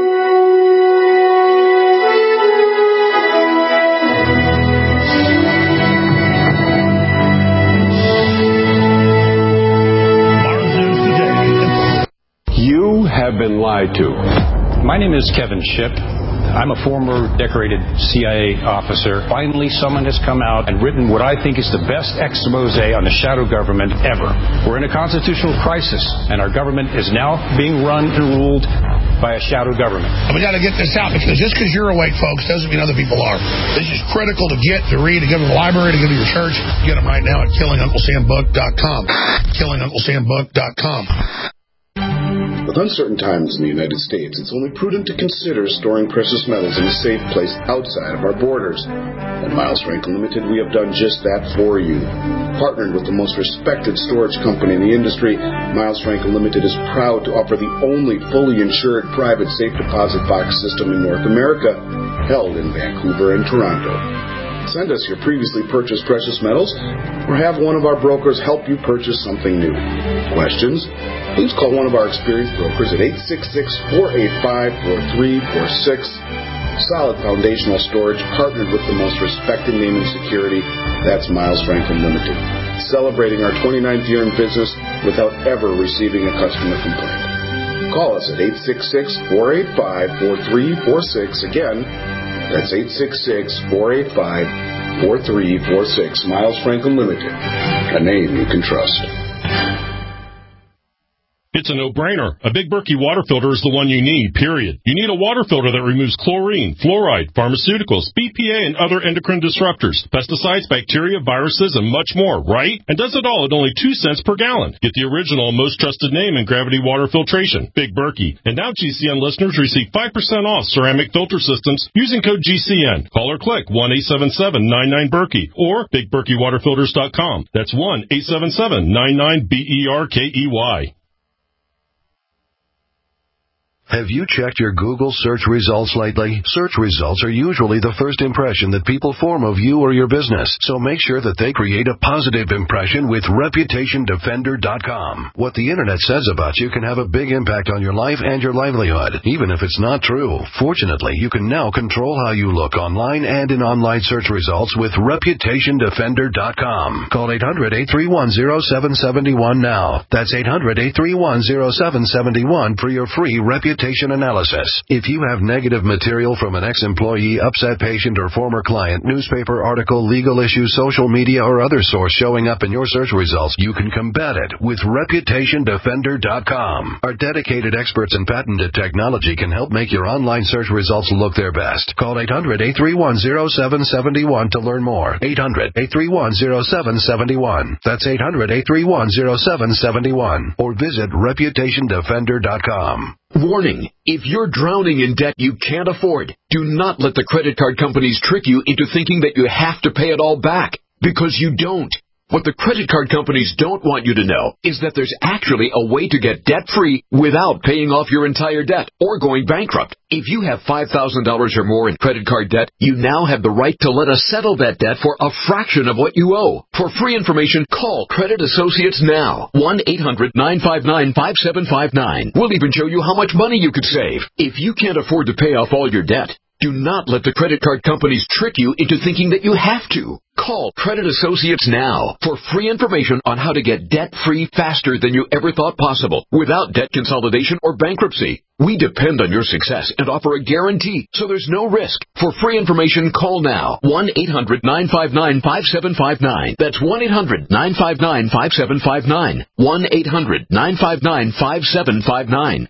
S: You have been lied to.
H: My name is Kevin Shipp. I'm a former decorated CIA officer. Finally, someone has come out and written what I think is the best expose on the shadow government ever. We're in a constitutional crisis, and our government is now being run and ruled by a shadow government. We got to get this out, because just because you're awake, folks, doesn't mean other people are. This is critical to get, to read, to give to the library, to give to your church. Get them right now at killingunclesambook.com. killingunclesambook.com.
I: With uncertain times in the United States, it's only prudent to consider storing precious metals in a safe place outside of our borders. At Miles Franklin Limited, we have done just that for you. Partnered with the most respected storage company in the industry, Miles Franklin Limited is proud to offer the only fully insured private safe deposit box system in North America, held in Vancouver and Toronto. Send us your previously purchased precious metals, or have one of our brokers help you purchase something new. Questions? please call one of our experienced brokers at 866-485-4346. Solid foundational storage partnered with the most respected name in security. That's Miles Franklin Limited. Celebrating our 29th year in business without ever receiving a customer complaint. Call us at 866-485-4346. Again, that's 866-485-4346. Miles Franklin Limited, a name you can trust.
K: It's a no-brainer. A Big Berkey water filter is the one you need, period. You need a water filter that removes chlorine, fluoride, pharmaceuticals, BPA, and other endocrine disruptors, pesticides, bacteria, viruses, and much more, right? And does it all at only 2 cents per gallon. Get the original and most trusted name in gravity water filtration, Big Berkey. And now GCN listeners receive 5% off ceramic filter systems using code GCN. Call or click 1-877-99-BERKEY or BigBerkeyWaterFilters.com. That's 1-877-99-BERKEY.
L: Have you checked your Google search results lately? Search results are usually the first impression that people form of you or your business, so make sure that they create a positive impression with ReputationDefender.com. What the Internet says about you can have a big impact on your life and your livelihood, even if it's not true. Fortunately, you can now control how you look online and in online search results with ReputationDefender.com. Call 800-831-0771 now. That's 800-831-0771 for your free reputation analysis. If you have negative material from an ex-employee, upset patient, or former client, newspaper article, legal issue, social media, or other source showing up in your search results, you can combat it with ReputationDefender.com. Our dedicated experts in patented technology can help make your online search results look their best. Call 800-831-0771 to learn more. 800-831-0771. That's 800-831-0771. Or visit ReputationDefender.com.
M: Warning, if you're drowning in debt you can't afford, do not let the credit card companies trick you into thinking that you have to pay it all back, because you don't. What the credit card companies don't want you to know is that there's actually a way to get debt-free without paying off your entire debt or going bankrupt. If you have $5,000 or more in credit card debt, you now have the right to let us settle that debt for a fraction of what you owe. For free information, call Credit Associates now. 1-800-959-5759. We'll even show you how much money you could save. If you can't afford to pay off all your debt, do not let the credit card companies trick you into thinking that you have to. Call Credit Associates now for free information on how to get debt-free faster than you ever thought possible without debt consolidation or bankruptcy. We depend on your success and offer a guarantee, so there's no risk. For free information, call now. 1-800-959-5759. That's 1-800-959-5759. 1-800-959-5759.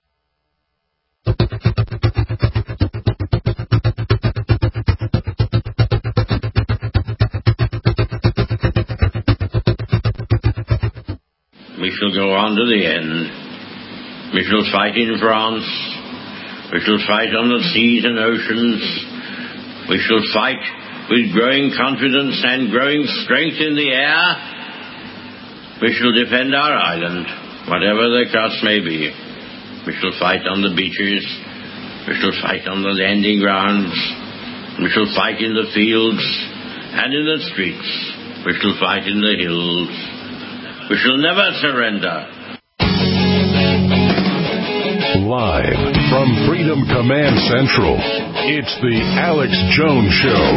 N: We shall go on to the end. We shall fight in France. We shall fight on the seas and oceans. We shall fight with growing confidence and growing strength in the air. We shall defend our island, whatever the cost may be. We shall fight on the beaches. We shall fight on the landing grounds. We shall fight in the fields and in the streets. We shall fight in the hills. We shall never surrender.
B: Live from Freedom Command Central, it's the Alex Jones Show.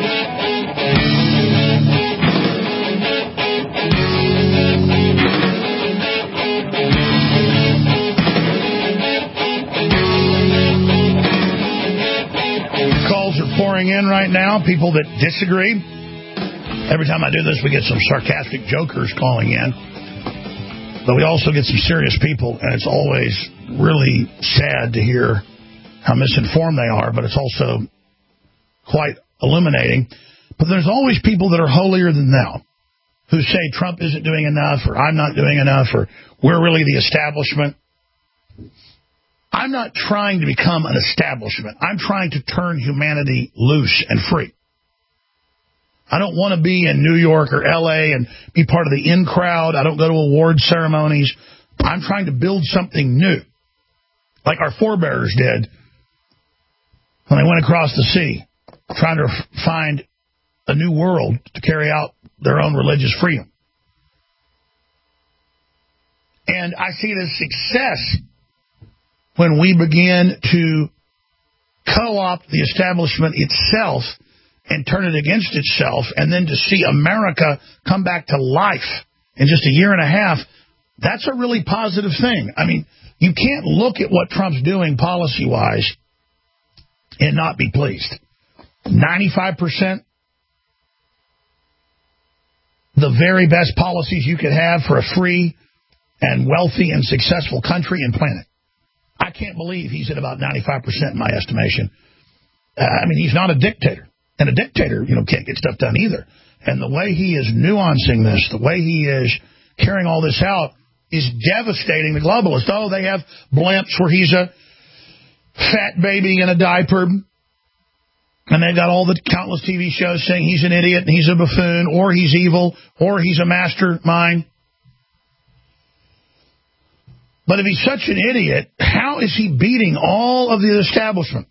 C: Calls are pouring in right now, people that disagree. Every time I do this, we get some sarcastic jokers calling in. But we also get some serious people, and it's always really sad to hear how misinformed they are, but it's also quite illuminating. But there's always people that are holier than thou, who say Trump isn't doing enough, or I'm not doing enough, or we're really the establishment. I'm not trying to become an establishment. I'm trying to turn humanity loose and free. I don't want to be in New York or L.A. and be part of the in crowd. I don't go to award ceremonies. I'm trying to build something new, like our forebears did when they went across the sea, trying to find a new world to carry out their own religious freedom. And And I see it as success when we begin to co-opt the establishment itself and turn it against itself, and then to see America come back to life in just a year and a half, that's a really positive thing. I mean, you can't look at what Trump's doing policy-wise and not be pleased. 95%, the very best policies you could have for a free and wealthy and successful country and planet. I can't believe he's at about 95% in my estimation. I mean, he's not a dictator. And a dictator, can't get stuff done either. And the way he is nuancing this, the way he is carrying all this out is devastating the globalists. Oh, they have blimps where he's a fat baby in a diaper. And they've got all the countless TV shows saying he's an idiot and he's a buffoon or he's evil or he's a mastermind. But if he's such an idiot, how is he beating all of the establishment?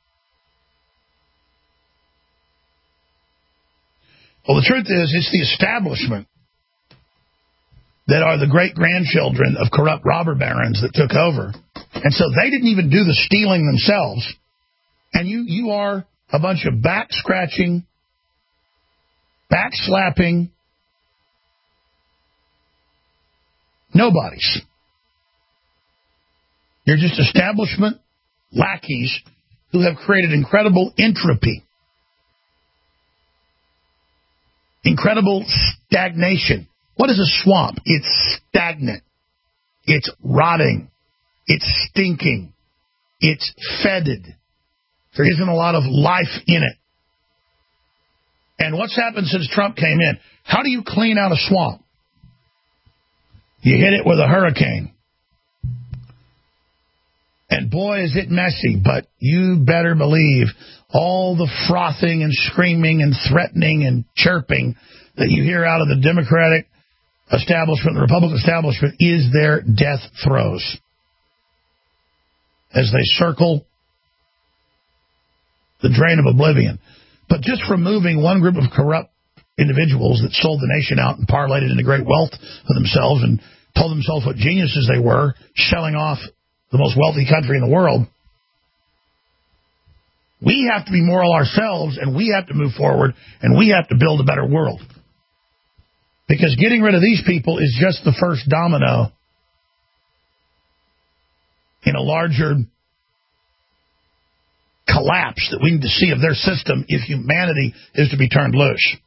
C: Well, the truth is, it's the establishment that are the great-grandchildren of corrupt robber barons that took over. And so they didn't even do the stealing themselves. And you are a bunch of back-scratching, back-slapping nobodies. You're just establishment lackeys who have created incredible entropy, incredible stagnation. What is a swamp? It's stagnant. It's rotting. It's stinking. It's fetid. There isn't a lot of life in it. And what's happened since Trump came in? How do you clean out a swamp? You hit it with a hurricane. And boy, is it messy, but you better believe all the frothing and screaming and threatening and chirping that you hear out of the Democratic establishment, the Republican establishment, is their death throes as they circle the drain of oblivion. But just removing one group of corrupt individuals that sold the nation out and parlayed it into great wealth for themselves and told themselves what geniuses they were, selling off the most wealthy country in the world. We have to be moral ourselves, and we have to move forward, and we have to build a better world. Because getting rid of these people is just the first domino in a larger collapse that we need to see of their system if humanity is to be turned loose.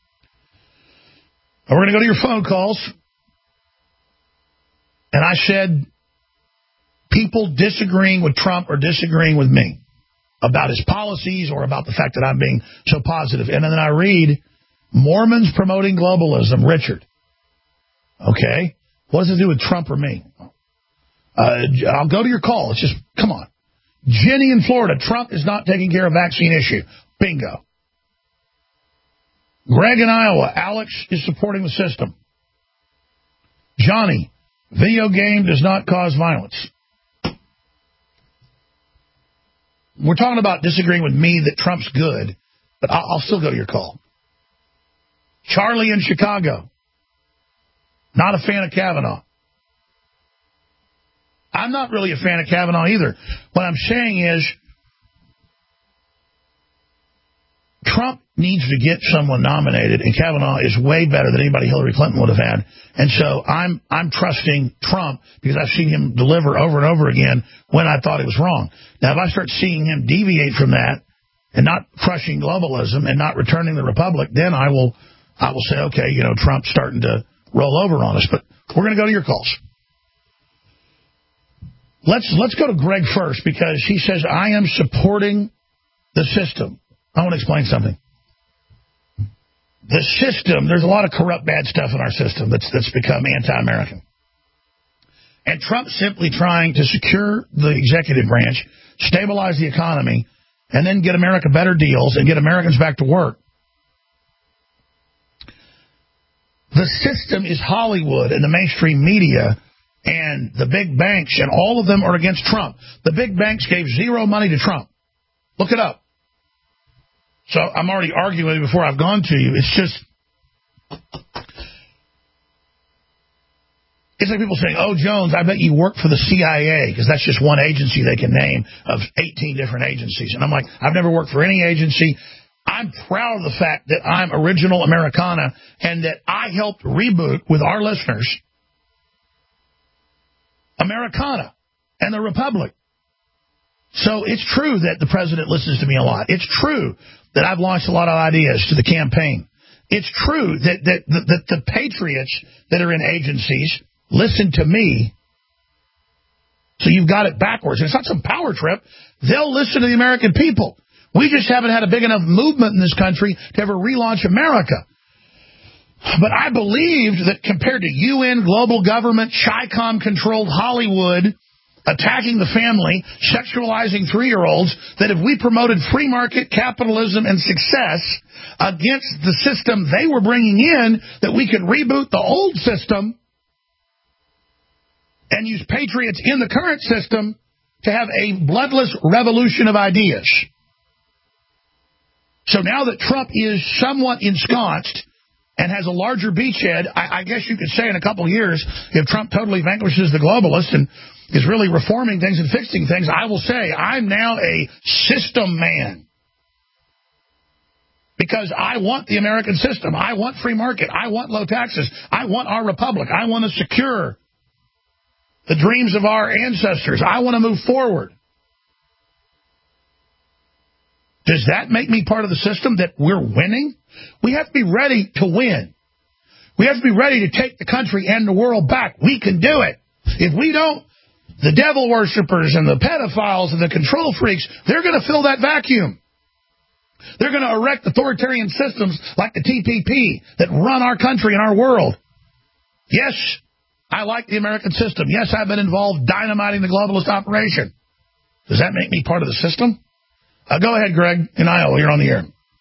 C: Now we're going to go to your phone calls. And I said, people disagreeing with Trump or disagreeing with me about his policies or about the fact that I'm being so positive. And then I read, Mormons promoting globalism, Richard. Okay. What does it do with Trump or me? I'll go to your call. It's just, come on. Jenny in Florida, Trump is not taking care of vaccine issue. Bingo. Greg in Iowa, Alex is supporting the system. Johnny, video game does not cause violence. We're talking about disagreeing with me that Trump's good, but I'll still go to your call. Charlie in Chicago, not a fan of Kavanaugh. I'm not really a fan of Kavanaugh either. What I'm saying is Trump needs to get someone nominated, and Kavanaugh is way better than anybody Hillary Clinton would have had. And so I'm trusting Trump because I've seen him deliver over and over again when I thought it was wrong. Now, if I start seeing him deviate from that and not crushing globalism and not returning the republic, then I will say, okay, Trump's starting to roll over on us. But we're going to go to your calls. Let's go to Greg first because he says, I am supporting the system. I want to explain something. The system, there's a lot of corrupt, bad stuff in our system that's become anti-American. And Trump's simply trying to secure the executive branch, stabilize the economy, and then get America better deals and get Americans back to work. The system is Hollywood and the mainstream media and the big banks, and all of them are against Trump. The big banks gave zero money to Trump. Look it up. So I'm already arguing before I've gone to you. It's just, It's like people saying, oh, Jones, I bet you work for the CIA, because that's just one agency they can name of 18 different agencies. And I'm like, I've never worked for any agency. I'm proud of the fact that I'm original Americana and that I helped reboot with our listeners Americana and the Republic. So it's true that the president listens to me a lot. It's true that I've launched a lot of ideas to the campaign. It's true that the patriots that are in agencies listen to me. So you've got it backwards. It's not some power trip. They'll listen to the American people. We just haven't had a big enough movement in this country to ever relaunch America. But I believed that compared to UN, global government, Chi-Com-controlled Hollywood, attacking the family, sexualizing 3-year-olds, that if we promoted free market capitalism and success against the system they were bringing in, that we could reboot the old system and use patriots in the current system to have a bloodless revolution of ideas. So now that Trump is somewhat ensconced and has a larger beachhead, I guess you could say in a couple of years, if Trump totally vanquishes the globalists and is really reforming things and fixing things, I will say I'm now a system man. Because I want the American system. I want free market. I want low taxes. I want our republic. I want to secure the dreams of our ancestors. I want to move forward. Does that make me part of the system that we're winning? We have to be ready to win. We have to be ready to take the country and the world back. We can do it. If we don't, the devil worshippers and the pedophiles and the control freaks, they're going to fill that vacuum. They're going to erect authoritarian systems like the TPP that run our country and our world. Yes, I like the American system. Yes, I've been involved dynamiting the globalist operation. Does that make me part of the system? Go ahead, Greg, in Iowa. You're on the air.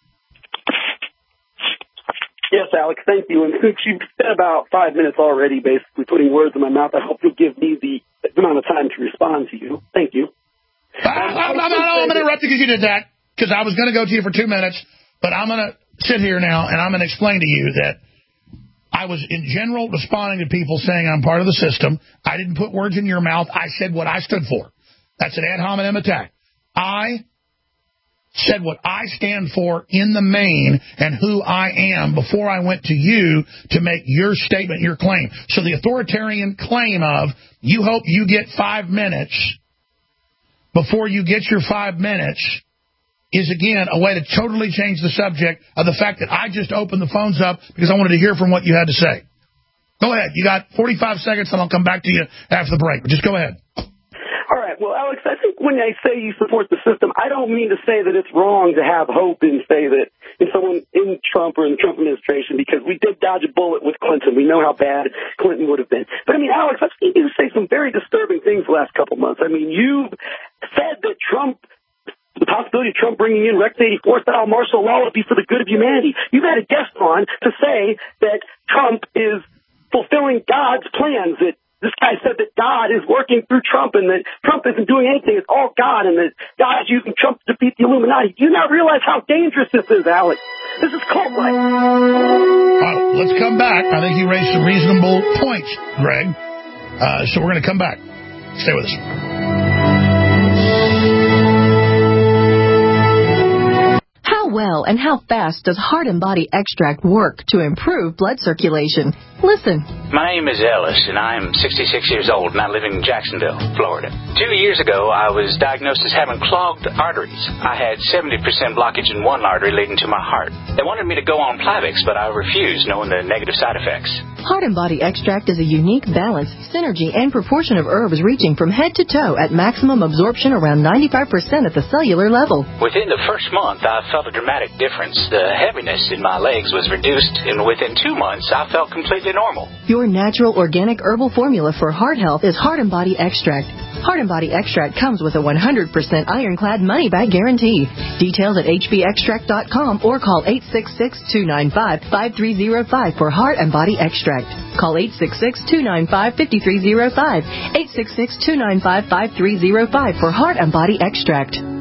A: Yes, Alex, thank you. And since you've spent about 5 minutes already basically putting words in my mouth, I hope you'll give me the amount of time to respond to you. Thank you.
C: I'm going to interrupt you because you did that, because I was going to go to you for 2 minutes, but I'm going to sit here now and I'm going to explain to you that I was in general responding to people saying I'm part of the system. I didn't put words in your mouth. I said what I stood for. That's an ad hominem attack. I said what I stand for in the main and who I am before I went to you to make your statement, your claim. So the authoritarian claim of you hope you get 5 minutes before you get your 5 minutes is, again, a way to totally change the subject of the fact that I just opened the phones up because I wanted to hear from what you had to say. Go ahead. You got 45 seconds, and I'll come back to you after the break. But just go ahead.
A: All right. Well, Alex, I think when I say you support the system, I don't mean to say that it's wrong to have hope and say that in someone in Trump or in the Trump administration, because we did dodge a bullet with Clinton. We know how bad Clinton would have been. But, I mean, Alex, I've seen you say some very disturbing things the last couple months. I mean, you've said that the possibility of Trump bringing in Rex 84-style martial law would be for the good of humanity. You've had a guest on to say that Trump is fulfilling God's plans, that this guy said that God is working through Trump and that Trump isn't doing anything. It's all God, and that God is using Trump to defeat the Illuminati. Do you not realize how dangerous this is, Alex? This is cult-like.
C: Let's come back. I think you raised some reasonable points, Greg. So we're going to come back. Stay with us.
O: How well and how fast does Heart and Body Extract work to improve blood circulation? Listen.
P: My name is Ellis, and I'm 66 years old, and I live in Jacksonville, Florida. 2 years ago, I was diagnosed as having clogged arteries. I had 70% blockage in one artery leading to my heart. They wanted me to go on Plavix, but I refused, knowing the negative side effects.
O: Heart and Body Extract is a unique balance, synergy, and proportion of herbs reaching from head to toe at maximum absorption around 95% at the cellular level.
P: Within the first month, I felt a dramatic difference. The heaviness in my legs was reduced, and within 2 months, I felt completely normal.
O: Your natural organic herbal formula for heart health is Heart and Body Extract. Heart and Body Extract comes with a 100% ironclad money-back guarantee. Details at hbextract.com or call 866-295-5305 for Heart and Body Extract. Call 866-295-5305. 866-295-5305 for Heart and Body Extract.